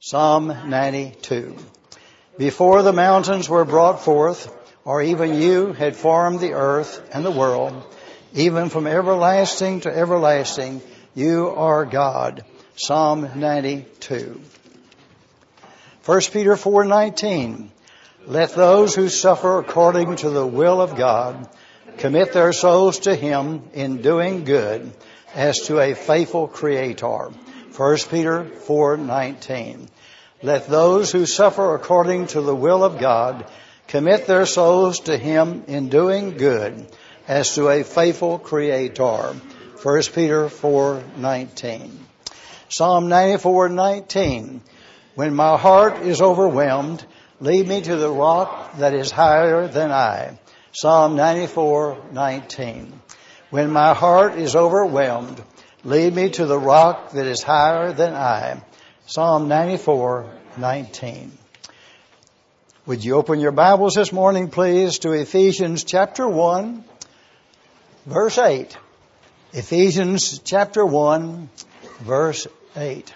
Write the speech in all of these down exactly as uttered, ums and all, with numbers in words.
Psalm ninety-two. Before the mountains were brought forth, or even you had formed the earth and the world, even from everlasting to everlasting, you are God. Psalm ninety-two. First Peter four nineteen. Let those who suffer according to the will of God commit their souls to Him in doing good as to a faithful Creator. First Peter four nineteen. Let those who suffer according to the will of God commit their souls to Him in doing good as to a faithful Creator. First Peter four nineteen. Psalm ninety-four nineteen. When my heart is overwhelmed, lead me to the rock that is higher than I. Psalm ninety-four nineteen. When my heart is overwhelmed, lead me to the rock that is higher than I. Psalm ninety-four nineteen. Would you open your Bibles this morning, please, to Ephesians chapter one, verse eight. Ephesians chapter one, verse eight.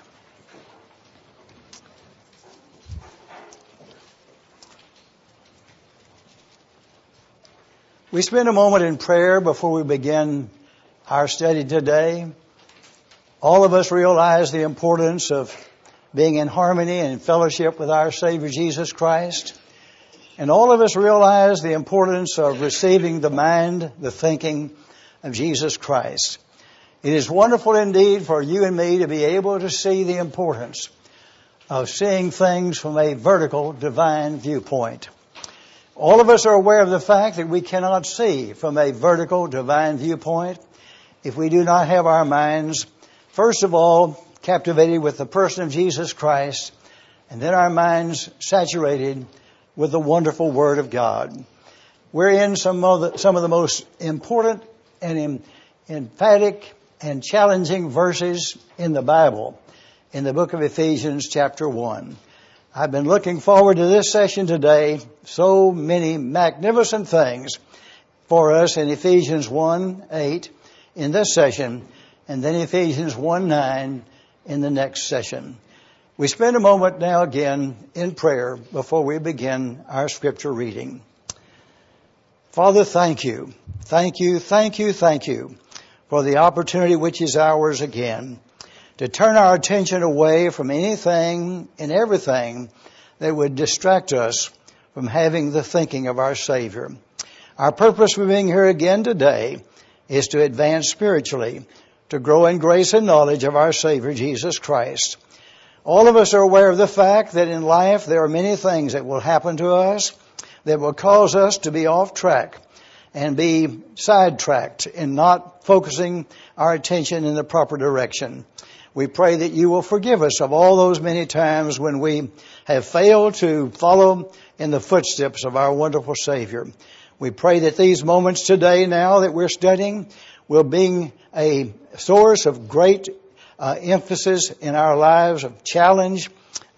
We spend a moment in prayer before we begin our study today. All of us realize the importance of being in harmony and in fellowship with our Savior Jesus Christ. And all of us realize the importance of receiving the mind, the thinking of Jesus Christ. It is wonderful indeed for you and me to be able to see the importance of seeing things from a vertical divine viewpoint. All of us are aware of the fact that we cannot see from a vertical divine viewpoint if we do not have our minds, first of all, captivated with the person of Jesus Christ, and then our minds saturated with the wonderful Word of God. We're in some of the, some of the most important and em, emphatic and challenging verses in the Bible, in the book of Ephesians chapter one. I've been looking forward to this session today. So many magnificent things for us in Ephesians one eight in this session, and then Ephesians one nine in the next session. We spend a moment now again in prayer before we begin our scripture reading. Father, thank you. Thank you, thank you, thank you for the opportunity which is ours again to turn our attention away from anything and everything that would distract us from having the thinking of our Savior. Our purpose for being here again today is to advance spiritually, to grow in grace and knowledge of our Savior Jesus Christ. All of us are aware of the fact that in life there are many things that will happen to us that will cause us to be off track and be sidetracked in not focusing our attention in the proper direction. We pray that you will forgive us of all those many times when we have failed to follow in the footsteps of our wonderful Savior. We pray that these moments today now that we're studying will be a source of great uh, emphasis in our lives, of challenge,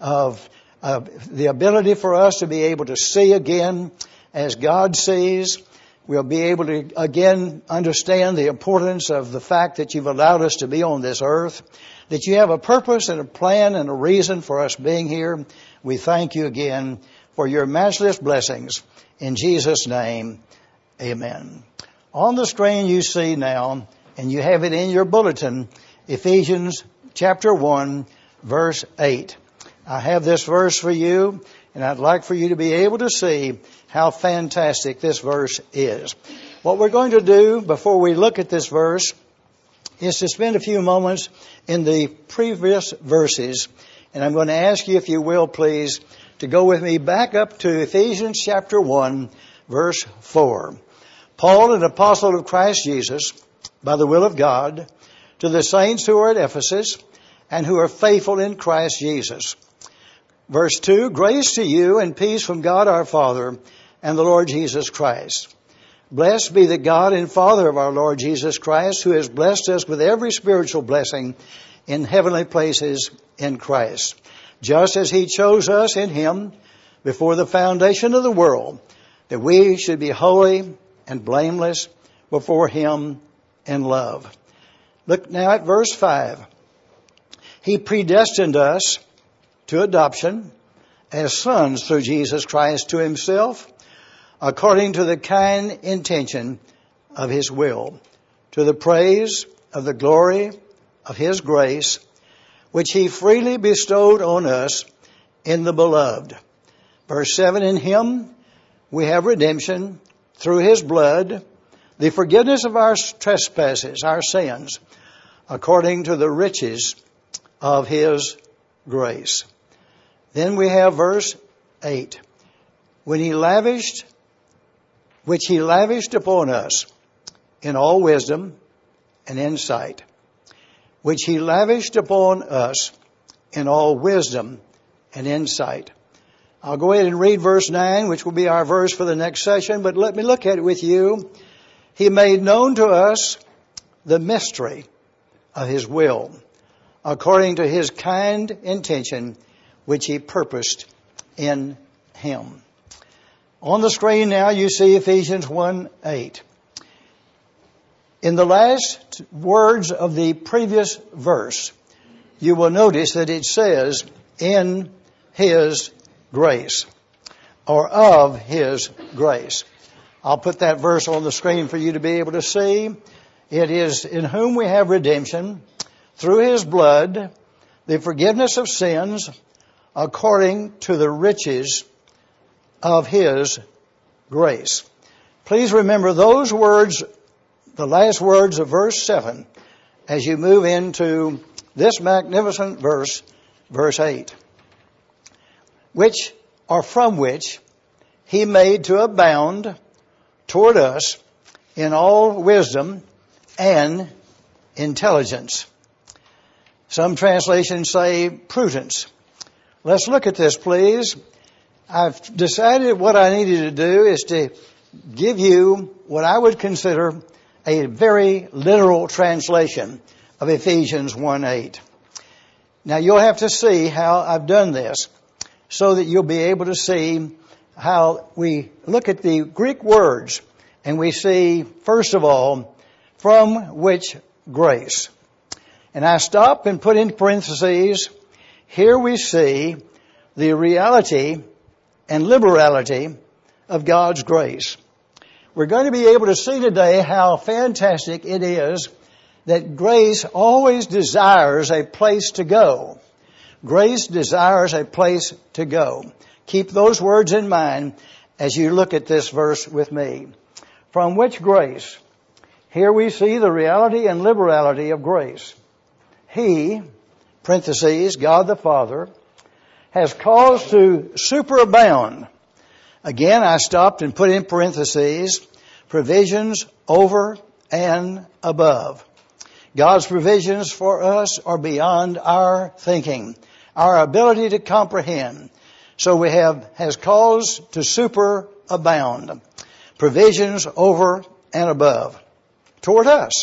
of uh, the ability for us to be able to see again as God sees. We'll be able to again understand the importance of the fact that you've allowed us to be on this earth, that you have a purpose and a plan and a reason for us being here. We thank you again for your matchless blessings. In Jesus' name, amen. On the screen you see now, and you have it in your bulletin, Ephesians chapter one, verse eight. I have this verse for you, and I'd like for you to be able to see how fantastic this verse is. What we're going to do before we look at this verse is to spend a few moments in the previous verses. And I'm going to ask you, if you will, please, to go with me back up to Ephesians chapter one, verse four. Paul, an apostle of Christ Jesus, by the will of God, to the saints who are at Ephesus and who are faithful in Christ Jesus. Verse two, grace to you and peace from God our Father and the Lord Jesus Christ. Blessed be the God and Father of our Lord Jesus Christ, who has blessed us with every spiritual blessing in heavenly places in Christ, just as He chose us in Him before the foundation of the world, that we should be holy and blameless before Him in love. Look now at verse five. He predestined us to adoption as sons through Jesus Christ to himself, according to the kind intention of his will, to the praise of the glory of his grace, which he freely bestowed on us in the beloved. Verse seven, in him we have redemption through his blood, the forgiveness of our trespasses, our sins, according to the riches of his grace. Then we have verse eight. When he lavished, which he lavished upon us in all wisdom and insight. Which he lavished upon us in all wisdom and insight. I'll go ahead and read verse nine, which will be our verse for the next session, but let me look at it with you. He made known to us the mystery of his will, according to his kind intention, which he purposed in him. On the screen now you see Ephesians one eight. In the last words of the previous verse, you will notice that it says, in his grace, or of his grace. I'll put that verse on the screen for you to be able to see. It is in whom we have redemption through his blood, the forgiveness of sins, according to the riches of his grace. Please remember those words, the last words of verse seven, as you move into this magnificent verse, verse eight. Which, or from which, he made to abound toward us in all wisdom and intelligence. Some translations say prudence. Let's look at this, please. I've decided what I needed to do is to give you what I would consider a very literal translation of Ephesians one eight. Now you'll have to see how I've done this so that you'll be able to see how we look at the Greek words and we see, first of all, from which grace. And I stop and put in parentheses, here we see the reality and liberality of God's grace. We're going to be able to see today how fantastic it is that grace always desires a place to go. Grace desires a place to go. Keep those words in mind as you look at this verse with me. From which grace? Here we see the reality and liberality of grace. He, parentheses, God the Father, has caused to superabound. Again, I stopped and put in parentheses, provisions over and above. God's provisions for us are beyond our thinking, our ability to comprehend. So we have, has caused to superabound. Provisions over and above. Toward us.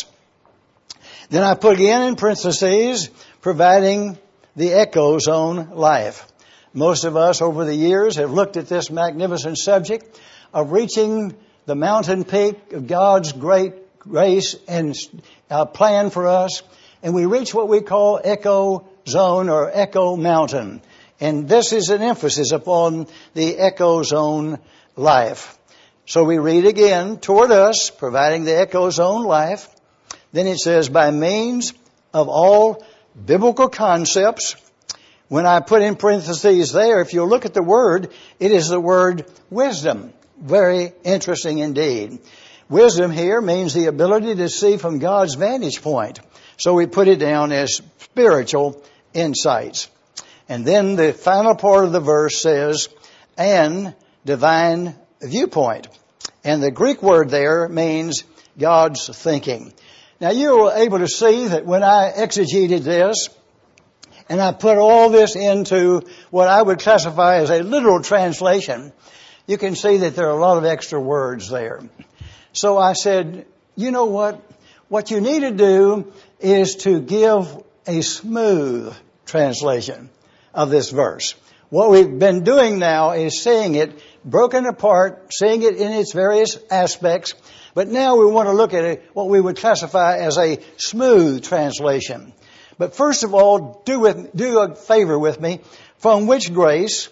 Then I put again in parentheses, providing the echo zone life. Most of us over the years have looked at this magnificent subject of reaching the mountain peak of God's great grace and uh, plan for us. And we reach what we call echo zone or echo mountain. And this is an emphasis upon the echo zone life. So we read again, toward us, providing the echo zone life. Then it says, by means of all biblical concepts. When I put in parentheses there, if you look at the word, it is the word wisdom. Very interesting indeed. Wisdom here means the ability to see from God's vantage point. So we put it down as spiritual insights. And then the final part of the verse says, and divine viewpoint. And the Greek word there means God's thinking. Now you were able to see that when I exegeted this, and I put all this into what I would classify as a literal translation, you can see that there are a lot of extra words there. So I said, you know what? What you need to do is to give a smooth translation of this verse. What we've been doing now is seeing it broken apart, seeing it in its various aspects. But now we want to look at it, what we would classify as a smooth translation. But first of all, do with, do a favor with me. From which grace,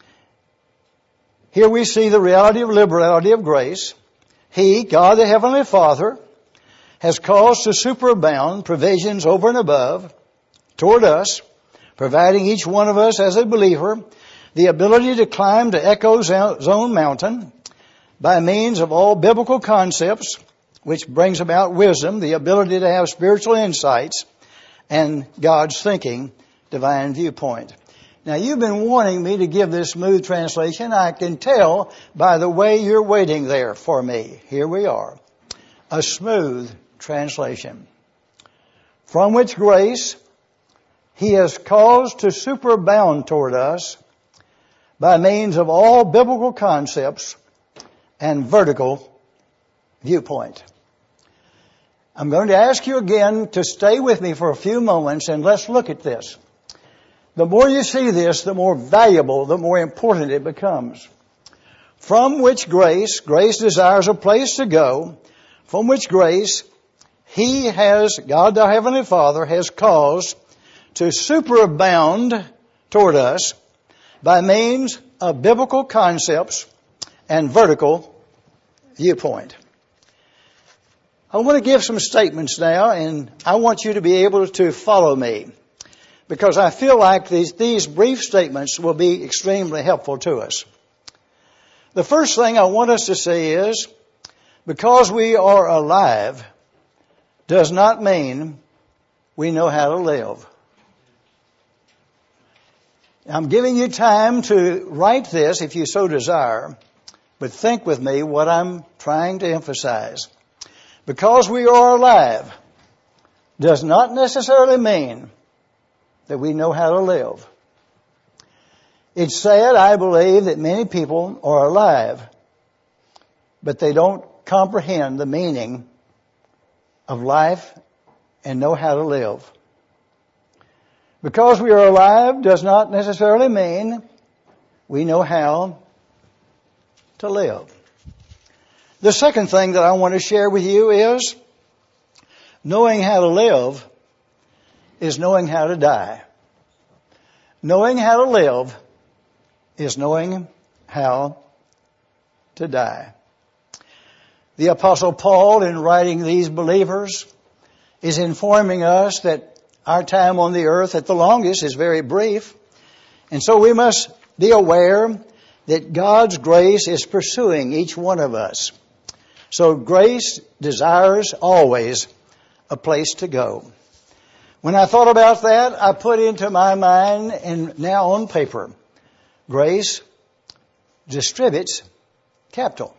here we see the reality of liberality of grace. He, God the Heavenly Father, has caused to superabound provisions over and above toward us, providing each one of us as a believer the ability to climb to Echo Zone Mountain by means of all biblical concepts, which brings about wisdom, the ability to have spiritual insights, and God's thinking, divine viewpoint. Now, you've been wanting me to give this smooth translation. I can tell by the way you're waiting there for me. Here we are. A smooth translation. From which grace He has caused to superabound toward us by means of all biblical concepts and vertical viewpoint. I'm going to ask you again to stay with me for a few moments and let's look at this. The more you see this, the more valuable, the more important it becomes. From which grace, grace desires a place to go, from which grace He has, God the Heavenly Father, has caused to superabound toward us by means of biblical concepts and vertical viewpoint. I want to give some statements now, and I want you to be able to follow me, because I feel like these, these brief statements will be extremely helpful to us. The first thing I want us to say is, because we are alive does not mean we know how to live. I'm giving you time to write this if you so desire, but think with me what I'm trying to emphasize. Because we are alive does not necessarily mean that we know how to live. It's sad, I believe, that many people are alive, but they don't comprehend the meaning of life and know how to live. Because we are alive does not necessarily mean we know how to live. The second thing that I want to share with you is knowing how to live is knowing how to die. Knowing how to live is knowing how to die. The Apostle Paul, in writing these believers, is informing us that our time on the earth at the longest is very brief. And so we must be aware that God's grace is pursuing each one of us. So grace desires always a place to go. When I thought about that, I put into my mind, and now on paper, grace distributes capital.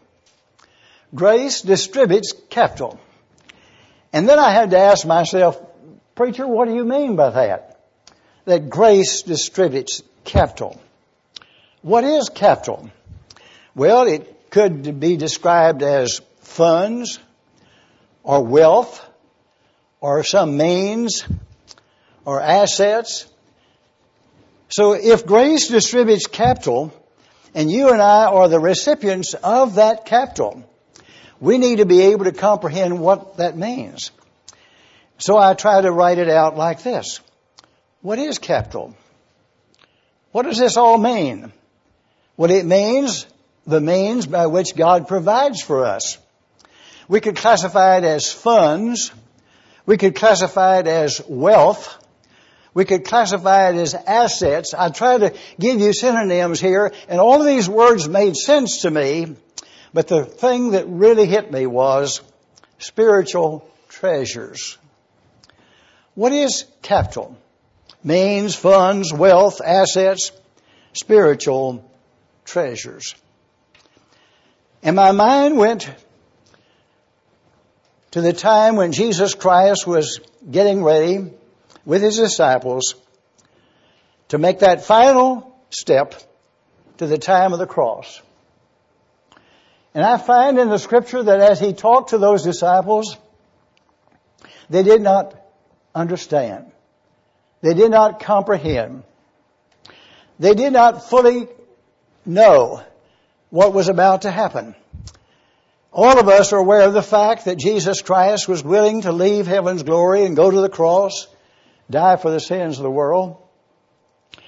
Grace distributes capital. And then I had to ask myself, preacher, what do you mean by that? That grace distributes capital. What is capital? Well, it could be described as funds or wealth or some means or assets. So if grace distributes capital and you and I are the recipients of that capital, we need to be able to comprehend what that means. So I try to write it out like this. What is capital? What does this all mean? Well, it means the means by which God provides for us. We could classify it as funds. We could classify it as wealth. We could classify it as assets. I try to give you synonyms here, and all of these words made sense to me, but the thing that really hit me was spiritual treasures. What is capital? Means, funds, wealth, assets, spiritual treasures. And my mind went to the time when Jesus Christ was getting ready with His disciples to make that final step to the time of the cross. And I find in the Scripture that as He talked to those disciples, they did not understand. They did not comprehend. They did not fully know what was about to happen. All of us are aware of the fact that Jesus Christ was willing to leave heaven's glory and go to the cross, die for the sins of the world.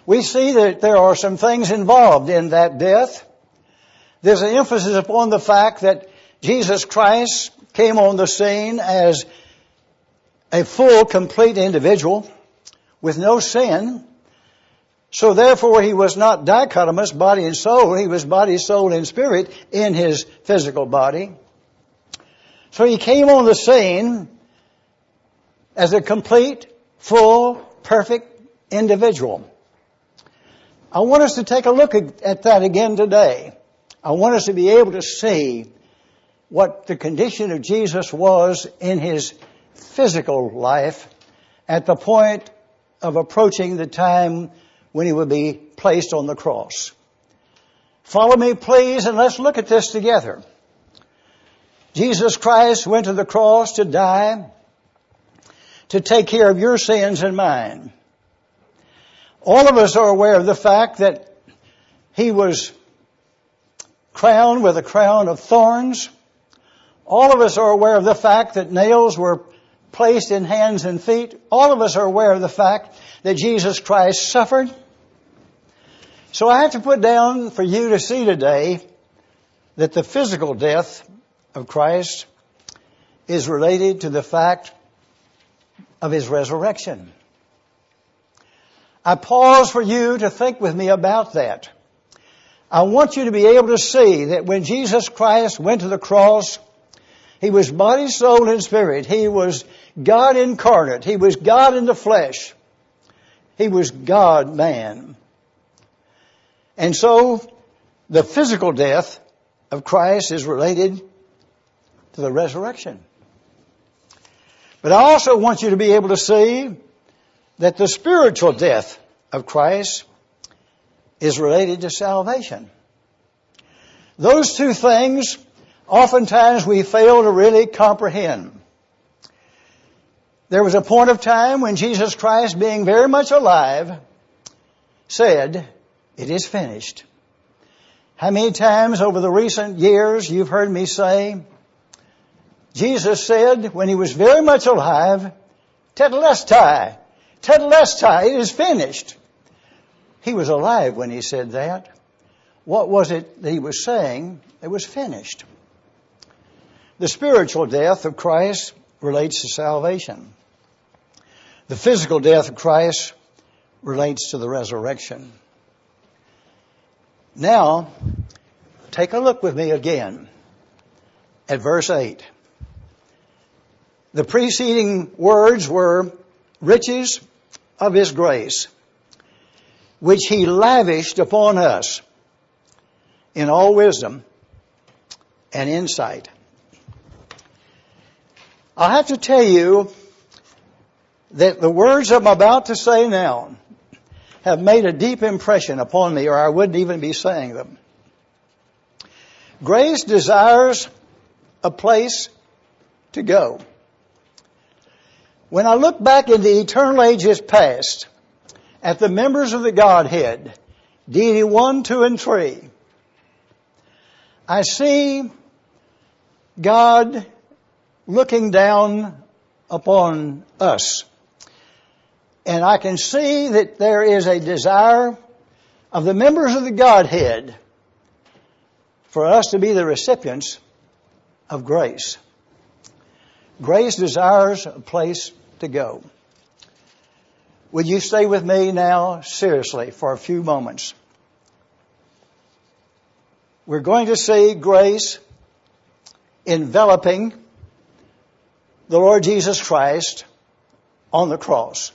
we see that there are some things involved in that death. There's an emphasis upon the fact that Jesus Christ came on the scene as a full, complete individual with no sin. So therefore he was not dichotomous, body and soul. He was body, soul, and spirit in his physical body. So he came on the scene as a complete, full, perfect individual. I want us to take a look at that again today. I want us to be able to see what the condition of Jesus was in his physical life at the point of approaching the time when he would be placed on the cross. Follow me, please, and let's look at this together. Jesus Christ went to the cross to die, to take care of your sins and mine. All of us are aware of the fact that he was crowned with a crown of thorns. All of us are aware of the fact that nails were placed in hands and feet. All of us are aware of the fact that Jesus Christ suffered. So I have to put down for you to see today that the physical death of Christ is related to the fact of his resurrection. I pause for you to think with me about that. I want you to be able to see that when Jesus Christ went to the cross, he was body, soul, and spirit. He was God incarnate. He was God in the flesh. He was God-man. And so, the physical death of Christ is related to the resurrection. But I also want you to be able to see that the spiritual death of Christ is related to salvation. Those two things, oftentimes we fail to really comprehend. There was a point of time when Jesus Christ, being very much alive, said, "It is finished." How many times over the recent years you've heard me say, Jesus said when he was very much alive, "Tetelestai, tetelestai, it is finished." He was alive when he said that. What was it that he was saying? It was finished. The spiritual death of Christ relates to salvation. The physical death of Christ relates to the resurrection. Now, take a look with me again at verse eight. The preceding words were riches of his grace, which he lavished upon us in all wisdom and insight. I have to tell you that the words I'm about to say now have made a deep impression upon me, or I wouldn't even be saying them. Grace desires a place to go. When I look back in the eternal ages past at the members of the Godhead, Deity one, two, and three, I see God looking down upon us. And I can see that there is a desire of the members of the Godhead for us to be the recipients of grace. Grace desires a place to go. Would you stay with me now seriously for a few moments? We're going to see grace enveloping the Lord Jesus Christ on the cross.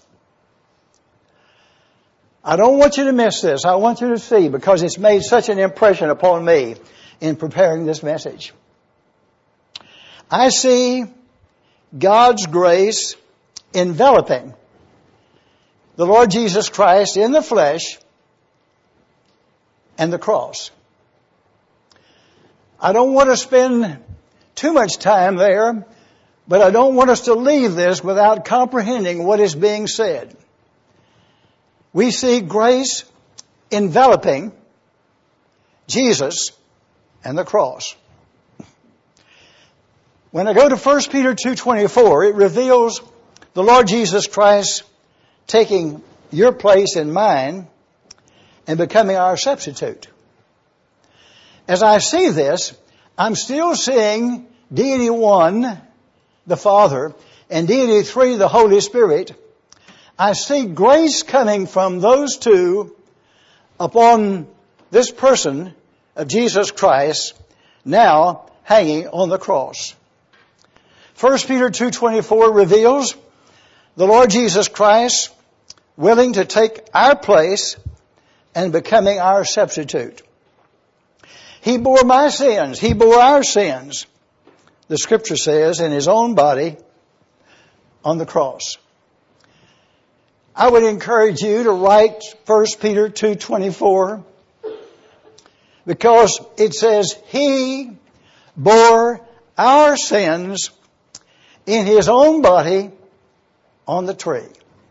I don't want you to miss this. I want you to see, because it's made such an impression upon me in preparing this message. I see God's grace enveloping the Lord Jesus Christ in the flesh and the cross. I don't want to spend too much time there, but I don't want us to leave this without comprehending what is being said. We see grace enveloping Jesus and the cross. When I go to First Peter two twenty-four, it reveals the Lord Jesus Christ taking your place and mine and becoming our substitute. As I see this, I'm still seeing Deity one, the Father, and Deity three, the Holy Spirit. I see grace coming from those two upon this person of Jesus Christ, now hanging on the cross. First Peter two twenty-four reveals the Lord Jesus Christ willing to take our place and becoming our substitute. He bore my sins. He bore our sins, the Scripture says, in His own body on the cross. I would encourage you to write First Peter two twenty-four because it says, He bore our sins in His own body on the tree.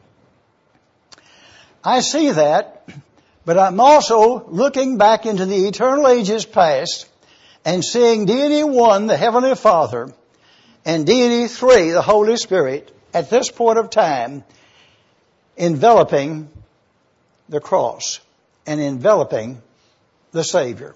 I see that, but I'm also looking back into the eternal ages past and seeing Deity one, the Heavenly Father, and Deity three, the Holy Spirit, at this point of time, enveloping the cross and enveloping the Savior.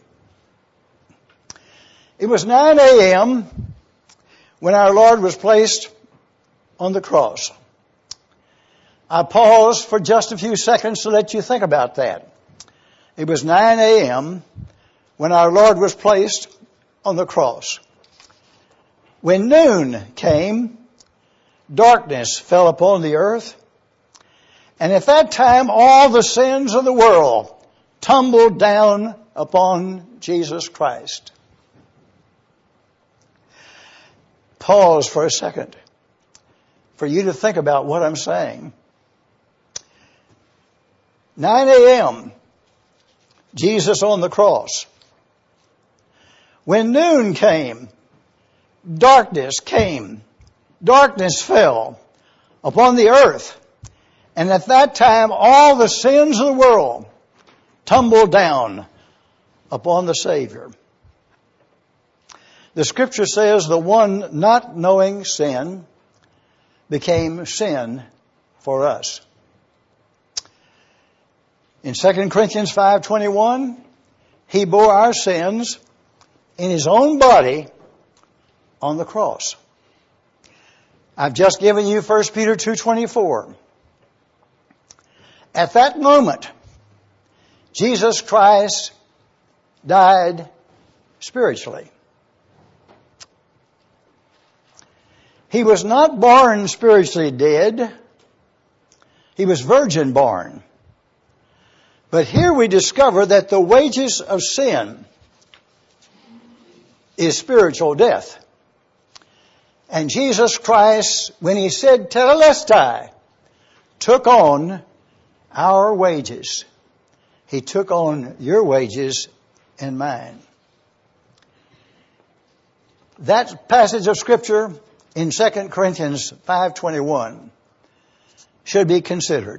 It was nine a.m. when our Lord was placed on the cross. I pause for just a few seconds to let you think about that. It was nine a.m. when our Lord was placed on the cross. When noon came, darkness fell upon the earth, and at that time all the sins of the world tumbled down upon Jesus Christ. Pause for a second for you to think about what I'm saying. nine a.m., Jesus on the cross. When noon came, darkness came. Darkness fell upon the earth. And at that time, all the sins of the world tumbled down upon the Savior. The Scripture says the one not knowing sin became sin for us. In Second Corinthians five twenty-one, He bore our sins in His own body on the cross. I've just given you First Peter two twenty-four. At that moment, Jesus Christ died spiritually. He was not born spiritually dead. He was virgin born. But here we discover that the wages of sin is spiritual death. And Jesus Christ, when He said, Tetelestai, took on our wages. He took on your wages and mine. That passage of Scripture in Second Corinthians five twenty-one should be considered.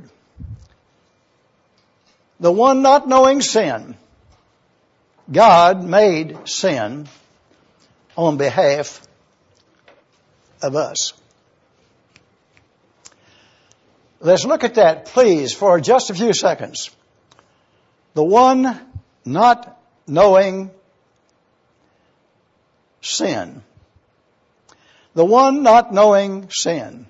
The one not knowing sin, God made sin on behalf of us. Let's look at that, please, for just a few seconds. The one not knowing sin. The one not knowing sin.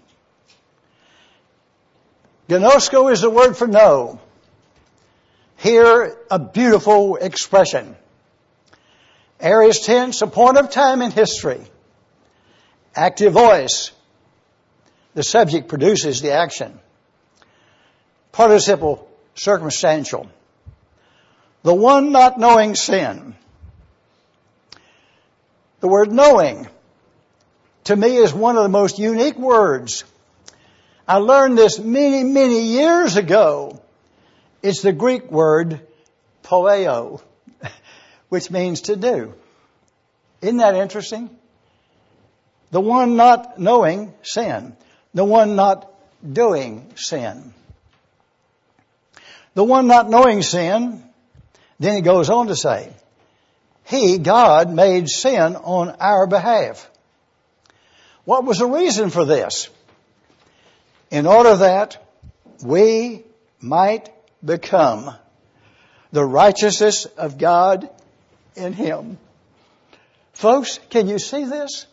Gnosko is the word for know. Here, a beautiful expression. Aorist tense, a point of time in history. Active voice. The subject produces the action. Participle circumstantial. The one not knowing sin. The word knowing, to me, is one of the most unique words. I learned this many, many years ago. It's the Greek word poeo, which means to do. Isn't that interesting? The one not knowing sin. The one not doing sin. The one not knowing sin, then he goes on to say, He, God, made sin on our behalf. What was the reason for this? In order that we might become the righteousness of God in Him. Folks, can you see this?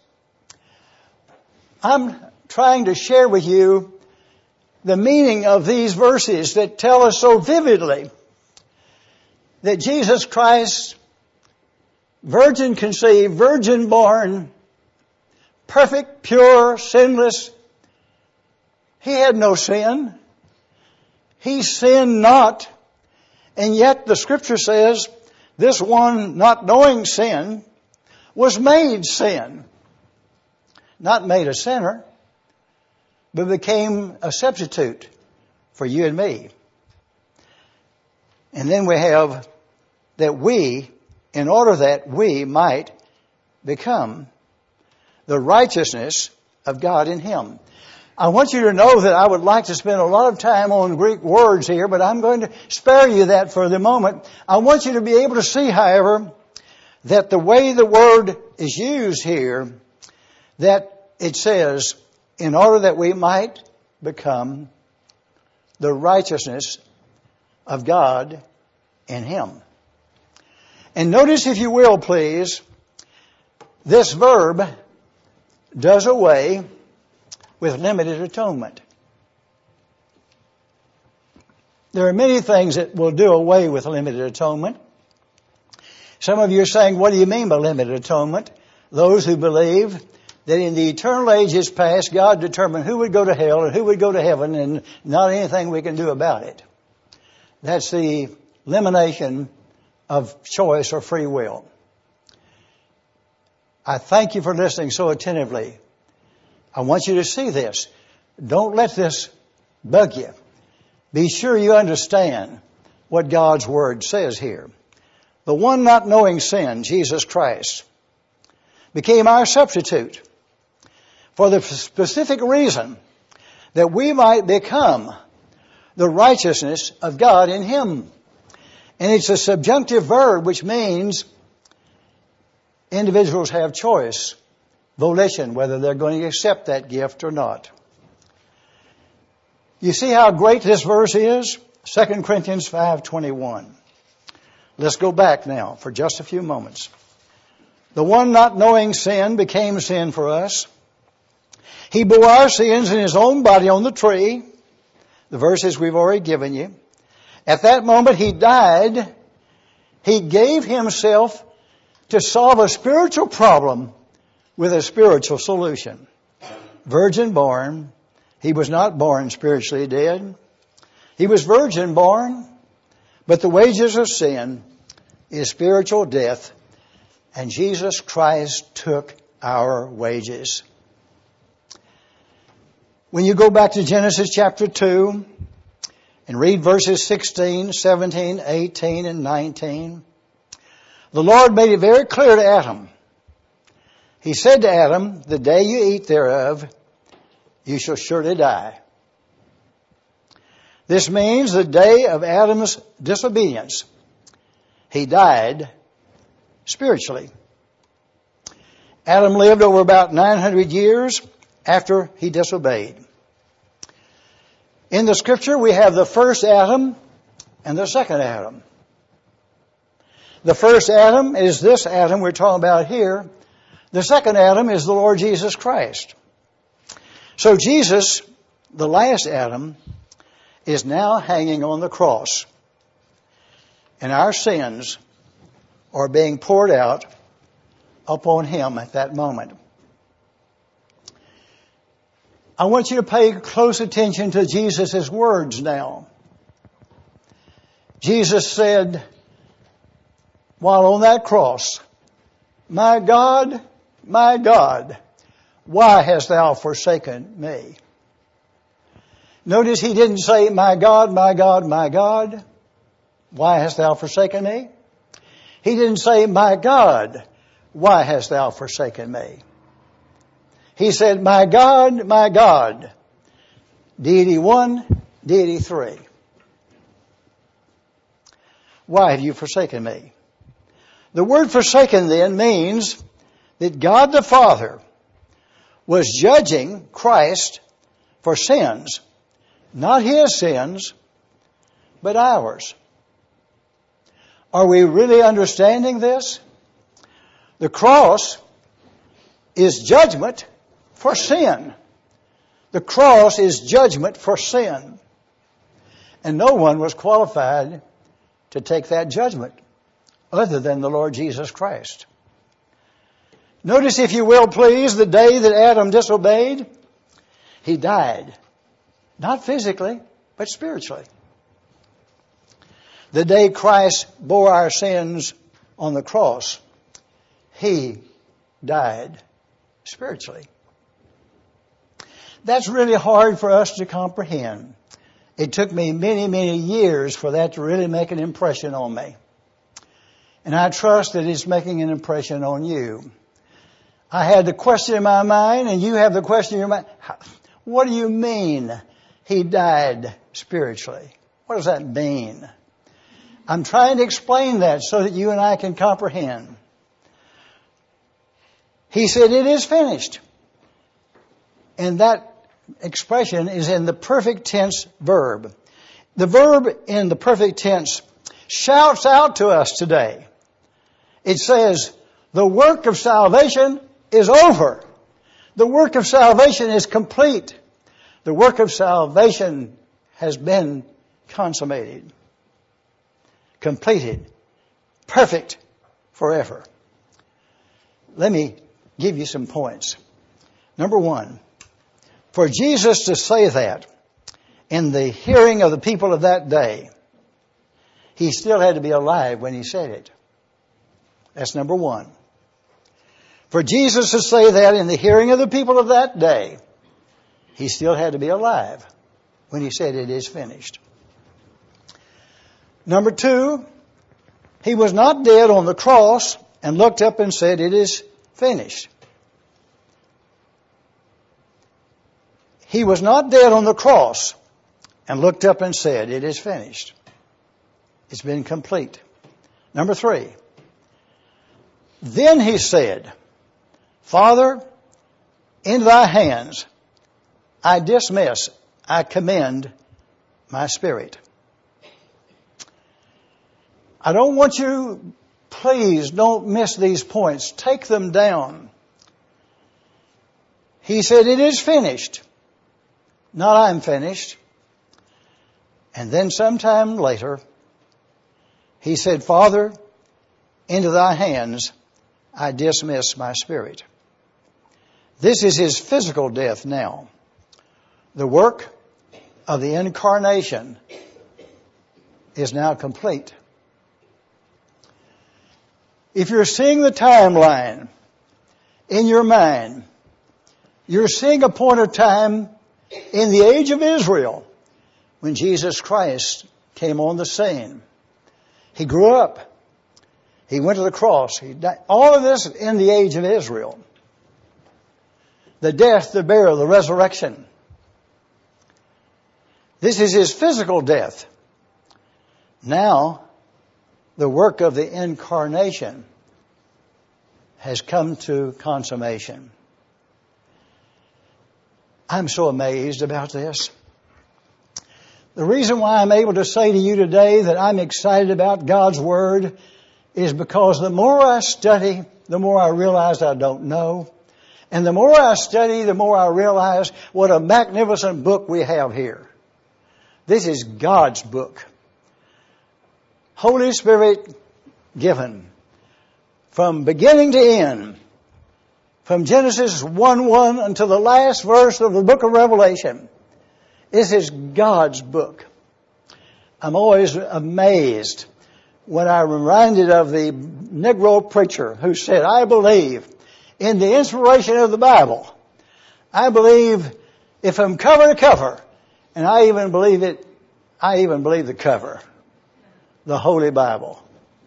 I'm trying to share with you the meaning of these verses that tell us so vividly that Jesus Christ, virgin conceived, virgin born, perfect, pure, sinless, He had no sin. He sinned not. And yet the Scripture says this one, not knowing sin, was made sin. Not made a sinner, but became a substitute for you and me. And then we have that we, in order that we might become the righteousness of God in Him. I want you to know that I would like to spend a lot of time on Greek words here, but I'm going to spare you that for the moment. I want you to be able to see, however, that the way the word is used here, that it says, in order that we might become the righteousness of God in Him. And notice, if you will, please, this verb does away with limited atonement. There are many things that will do away with limited atonement. Some of you are saying, what do you mean by limited atonement? Those who believe that in the eternal ages past, God determined who would go to hell and who would go to heaven, and not anything we can do about it. That's the elimination of choice or free will. I thank you for listening so attentively. I want you to see this. Don't let this bug you. Be sure you understand what God's Word says here. The one not knowing sin, Jesus Christ, became our substitute for the specific reason that we might become the righteousness of God in Him. And it's a subjunctive verb, which means individuals have choice, volition, whether they're going to accept that gift or not. You see how great this verse is? Second Corinthians five twenty-one. Let's go back now for just a few moments. The one not knowing sin became sin for us. He bore our sins in His own body on the tree. The verses we've already given you. At that moment He died. He gave Himself to solve a spiritual problem with a spiritual solution. Virgin born. He was not born spiritually dead. He was virgin born. But the wages of sin is spiritual death. And Jesus Christ took our wages. When you go back to Genesis chapter two and read verses sixteen, seventeen, eighteen, and nineteen, the Lord made it very clear to Adam. He said to Adam, the day you eat thereof, you shall surely die. This means the day of Adam's disobedience. He died spiritually. Adam lived over about nine hundred years after he disobeyed. In the Scripture, we have the first Adam and the second Adam. The first Adam is this Adam we're talking about here. The second Adam is the Lord Jesus Christ. So Jesus, the last Adam, is now hanging on the cross. And our sins are being poured out upon Him at that moment. I want you to pay close attention to Jesus' words now. Jesus said, while on that cross, my God, my God, why hast thou forsaken me? Notice He didn't say, my God, my God, my God, why hast thou forsaken me? He didn't say, my God, why hast thou forsaken me? He said, my God, my God, deity one, deity three. Why have you forsaken me? The word forsaken then means that God the Father was judging Christ for sins, not His sins, but ours. Are we really understanding this? The cross is judgment for sin. The cross is judgment for sin. And no one was qualified to take that judgment other than the Lord Jesus Christ. Notice, if you will, please, the day that Adam disobeyed, he died. Not physically, but spiritually. The day Christ bore our sins on the cross, he died spiritually. That's really hard for us to comprehend. It took me many, many years for that to really make an impression on me. And I trust that it's making an impression on you. I had the question in my mind, and you have the question in your mind. What do you mean he died spiritually? What does that mean? I'm trying to explain that so that you and I can comprehend. He said, it is finished. And that expression is in the perfect tense verb. The verb in the perfect tense shouts out to us today. It says, the work of salvation is over. The work of salvation is complete. The work of salvation has been consummated, completed, perfect forever. Let me give you some points. Number one, for Jesus to say that in the hearing of the people of that day, he still had to be alive when he said it. That's number one. For Jesus to say that in the hearing of the people of that day, he still had to be alive when he said it is finished. Number two, he was not dead on the cross and looked up and said it is finished. He was not dead on the cross and looked up and said it is finished. It's been complete. Number three, then he said, Father, into thy hands I dismiss, I commend my spirit. I don't want you, please don't miss these points. Take them down. He said, it is finished. Not I'm finished. And then sometime later, he said, Father, into thy hands I dismiss my spirit. This is his physical death now. The work of the incarnation is now complete. If you're seeing the timeline in your mind, you're seeing a point of time in the age of Israel when Jesus Christ came on the scene. He grew up. He went to the cross. He died. All of this in the age of Israel. The death, the burial, the resurrection. This is his physical death. Now, the work of the incarnation has come to consummation. I'm so amazed about this. The reason why I'm able to say to you today that I'm excited about God's Word is because the more I study, the more I realize I don't know. And the more I study, the more I realize what a magnificent book we have here. This is God's book. Holy Spirit given. From beginning to end. From Genesis one one until the last verse of the book of Revelation. This is God's book. I'm always amazed when I'm reminded of the Negro preacher who said, I believe in the inspiration of the Bible. I believe it from cover to cover. And I even believe it, I even believe the cover. The Holy Bible.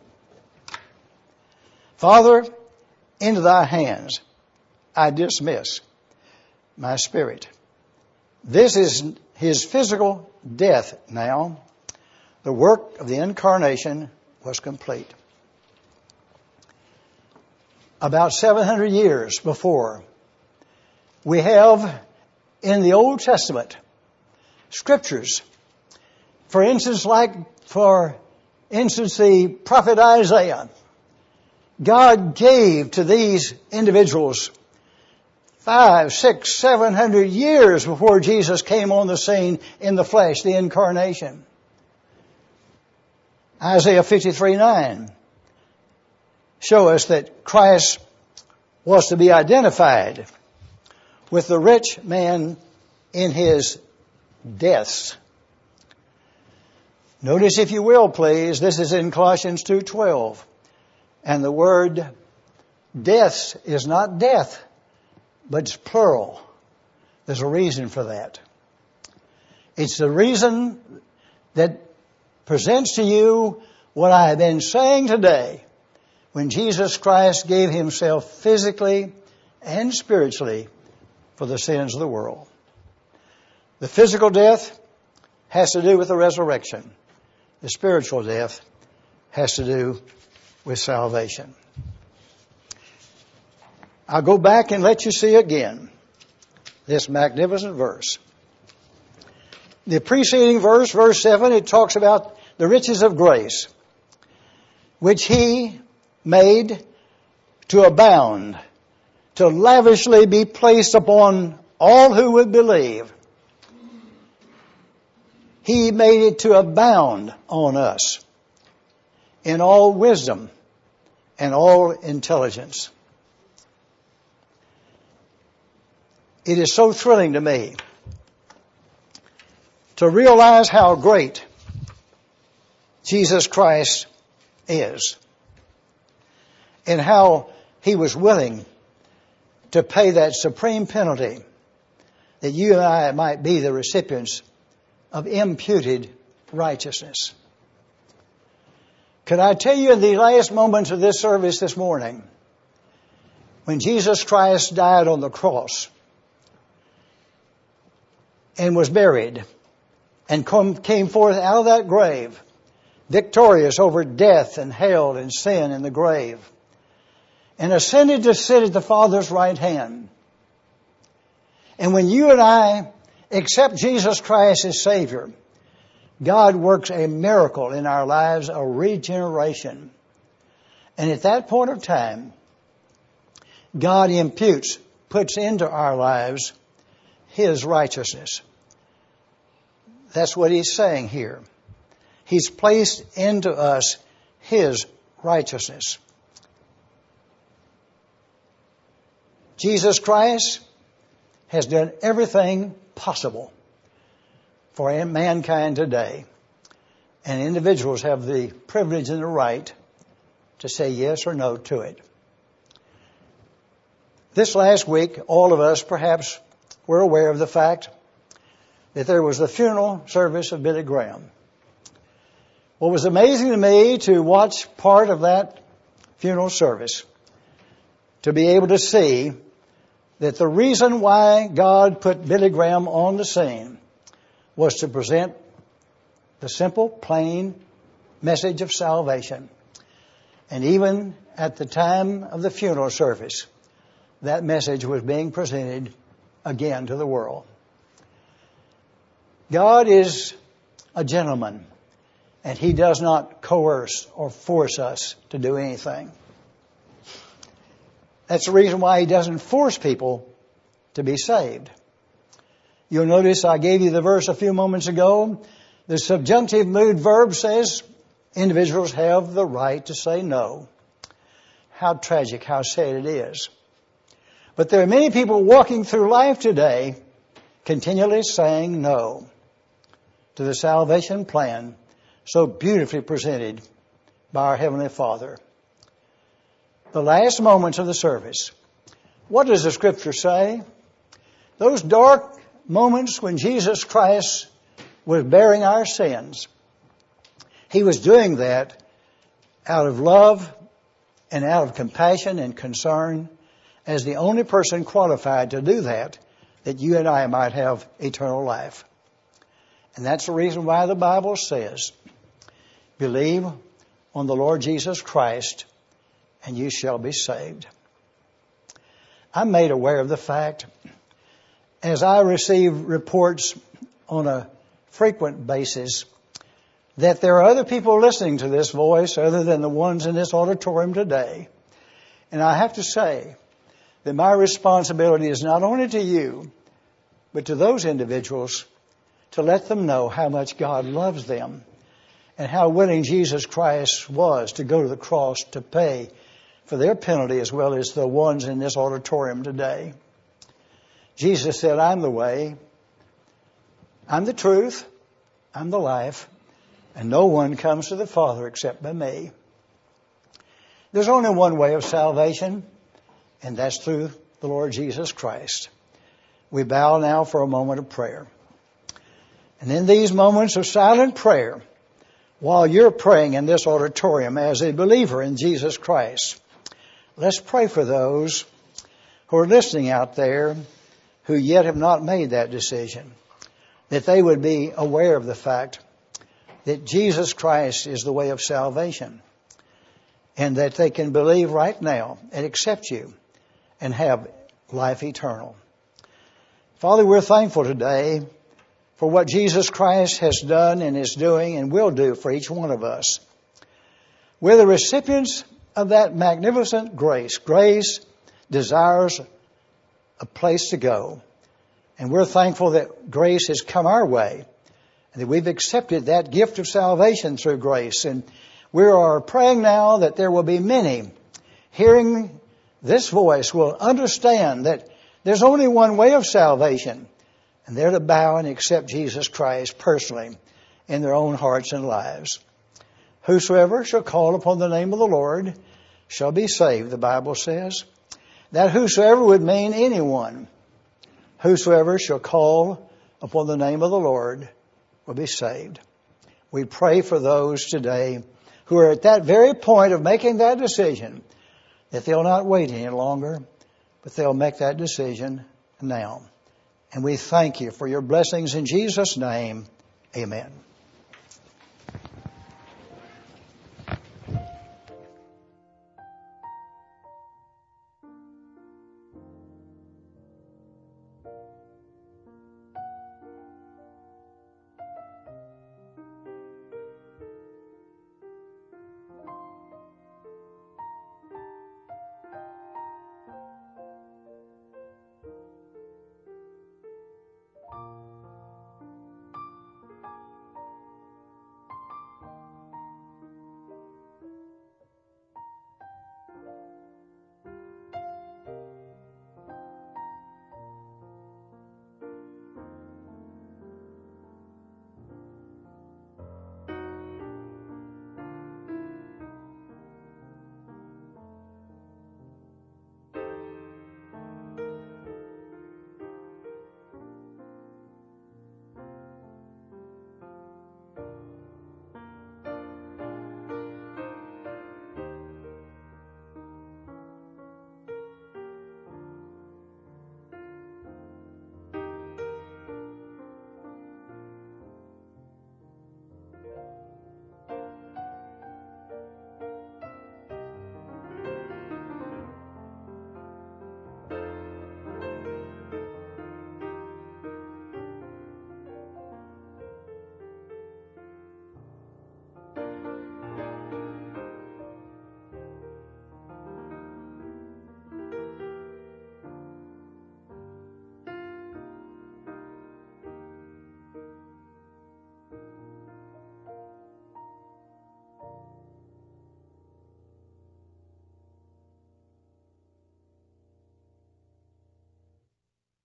Father, into thy hands I dismiss my spirit. This is his physical death now. The work of the incarnation was complete. About seven hundred years before, we have in the Old Testament scriptures. For instance, like for instance, the prophet Isaiah, God gave to these individuals five, six, seven hundred years before Jesus came on the scene in the flesh, the incarnation. Isaiah fifty-three nine show us that Christ was to be identified with the rich man in his deaths. Notice, if you will, please, this is in Colossians two twelve. And the word deaths is not death, but it's plural. There's a reason for that. It's the reason that presents to you what I have been saying today. When Jesus Christ gave himself physically and spiritually for the sins of the world. The physical death has to do with the resurrection. The spiritual death has to do with salvation. I'll go back and let you see again this magnificent verse. The preceding verse, verse seven, it talks about the riches of grace, which he made to abound, to lavishly be placed upon all who would believe. He made it to abound on us in all wisdom and all intelligence. It is so thrilling to me to realize how great Jesus Christ is and how he was willing to pay that supreme penalty that you and I might be the recipients of imputed righteousness. Could I tell you in the last moments of this service this morning, when Jesus Christ died on the cross and was buried and come, came forth out of that grave, victorious over death and hell and sin and the grave, and ascended to sit at the Father's right hand. And when you and I accept Jesus Christ as Savior, God works a miracle in our lives, a regeneration. And at that point of time, God imputes, puts into our lives his righteousness. That's what he's saying here. He's placed into us his righteousness. Jesus Christ has done everything possible for mankind today. And individuals have the privilege and the right to say yes or no to it. This last week, all of us perhaps were aware of the fact that there was the funeral service of Billy Graham. What was amazing to me to watch part of that funeral service, to be able to see that the reason why God put Billy Graham on the scene was to present the simple, plain message of salvation. And even at the time of the funeral service, that message was being presented again to the world. God is a gentleman, and he does not coerce or force us to do anything. That's the reason why he doesn't force people to be saved. You'll notice I gave you the verse a few moments ago. The subjunctive mood verb says individuals have the right to say no. How tragic, how sad it is. But there are many people walking through life today continually saying no to the salvation plan so beautifully presented by our Heavenly Father. The last moments of the service. What does the Scripture say? Those dark moments when Jesus Christ was bearing our sins, he was doing that out of love and out of compassion and concern as the only person qualified to do that, that you and I might have eternal life. And that's the reason why the Bible says, believe on the Lord Jesus Christ and you shall be saved. I'm made aware of the fact, as I receive reports on a frequent basis that there are other people listening to this voice other than the ones in this auditorium today. And I have to say that my responsibility is not only to you, but to those individuals to let them know how much God loves them and how willing Jesus Christ was to go to the cross to pay for their penalty as well as the ones in this auditorium today. Jesus said, I'm the way, I'm the truth, I'm the life, and no one comes to the Father except by me. There's only one way of salvation, and that's through the Lord Jesus Christ. We bow now for a moment of prayer. And in these moments of silent prayer, while you're praying in this auditorium as a believer in Jesus Christ, let's pray for those who are listening out there who yet have not made that decision, that they would be aware of the fact that Jesus Christ is the way of salvation, and that they can believe right now and accept you and have life eternal. Father, we're thankful today for what Jesus Christ has done and is doing and will do for each one of us. We're the recipients of that magnificent grace. Grace desires a place to go. And we're thankful that grace has come our way and that we've accepted that gift of salvation through grace. And we are praying now that there will be many hearing this voice will understand that there's only one way of salvation, and they're to bow and accept Jesus Christ personally in their own hearts and lives. Whosoever shall call upon the name of the Lord shall be saved, the Bible says. That whosoever would mean anyone. Whosoever shall call upon the name of the Lord will be saved. We pray for those today who are at that very point of making that decision, that they'll not wait any longer, but they'll make that decision now. And we thank you for your blessings in Jesus' name. Amen.